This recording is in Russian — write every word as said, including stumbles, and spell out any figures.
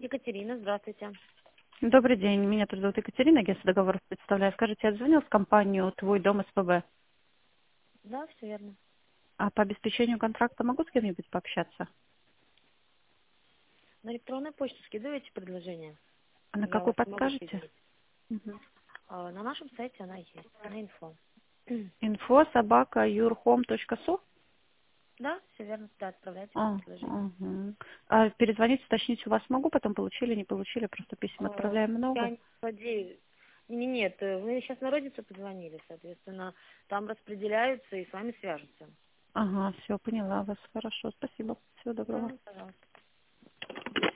Екатерина, здравствуйте. Добрый день, меня тут зовут Екатерина, агентство договоров представляю. Скажите, я звонила в компанию «Твой дом СПБ». Да, все верно. А по обеспечению контракта могу с кем-нибудь пообщаться? На электронную почту скидываете предложение. А на Я какой вас не могу подскажете? соединить. Мгм. А, на нашем сайте она есть, на инфо. Инфо собака юрхом точка су. Да, все верно, да, отправляйте А, предложение. мгм. А перезвонить, уточнить у вас могу, потом получили, не получили, просто писем А, отправляем Я много. не владею. Не, нет, э, вы сейчас на родицу позвонили, соответственно, там распределяются и с вами свяжутся. Ага, все, поняла вас, хорошо, спасибо, всего доброго. Да, пожалуйста.